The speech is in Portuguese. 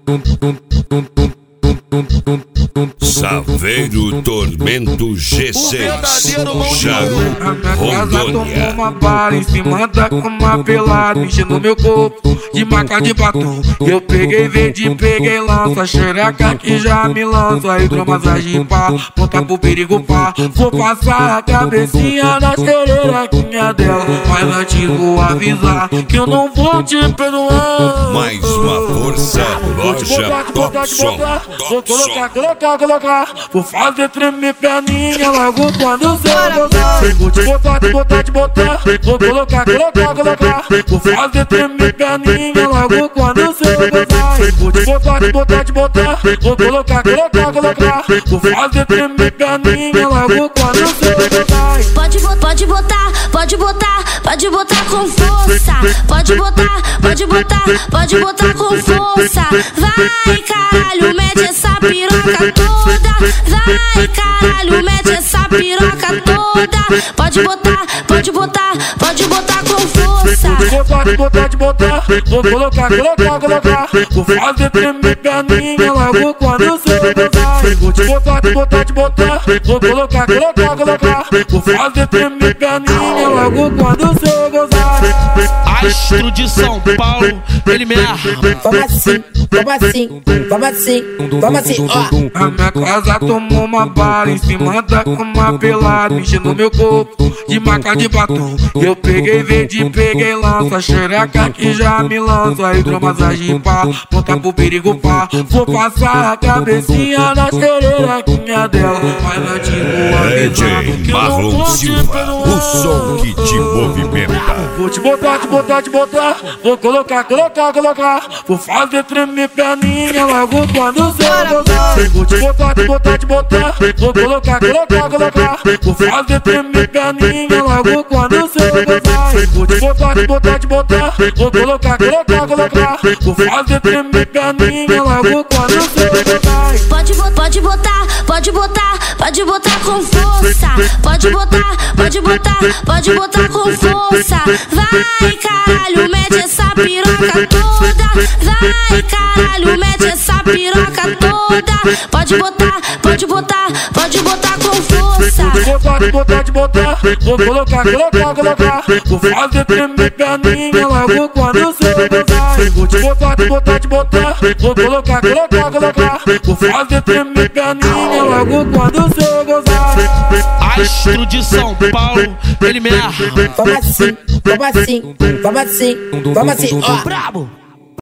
Saveiro Tormento G6 Jaru Rondônia. Tomou uma bala em cima da cama pelada, enchendo meu corpo de maca de batom. Eu peguei verde, peguei lança, xereca que já me lança. Hidromassagem pá, ponta pro perigo pá. Vou passar a cabecinha na xerequinha dela, mas antes vou avisar que eu não vou te perdoar. Mais uma força, loja Topson. Vou colocar, vou fazer tremer perninha logo quando você gozar. Vou te botar, vou colocar, vou fazer tremer perninha logo quando você gozar. Vou te botar, vou colocar, vou fazer tremer perninha logo quando você gozar. Pode botar com força. Pode botar com força. Vai, caralho, mete essa piroca toda. Vai, caralho, mete essa piroca toda. Pode botar com força. Pode botar, vou colocar, vou fazer tremer perninha logo quando você gozar. Vou te botar, vou colocar, vou fazer tremer perninha logo quando você gozar. Astro de São Paulo, ele me arma. Vamos assim, ó. A minha casa tomou uma bala em cima da cama pelada, enchendo meu corpo de maca de batom. Eu peguei verde, peguei lança, xereca que já me lança. Hidromassagem pá, ponta pro perigo pá. Vou passar a cabecinha na xerequinha dela, mas antes vou avisar que eu não vou te perdoar. O som que te movimenta. Vou te botar, vou colocar, vou fazer tremer perninha logo quando você gozar. Vou te botar, vou colocar, vou fazer tremer perninha logo quando você gozar. Vou te botar, vou colocar, vou fazer tremer perninha logo quando você gozar. Pode botar com força. Pode botar com força. Vai, caralho, mete essa piroca toda. Vai, caralho, mete essa piroca toda. Pode botar com força. Pode botar, vou colocar, vou fazer tremer perninha logo quando você gozar. Vou te botar, vou colocar, vou fazer tremer perninha logo quando você gozar. Astro de São Paulo, ele me arma. Vamos assim, ó. Brabo.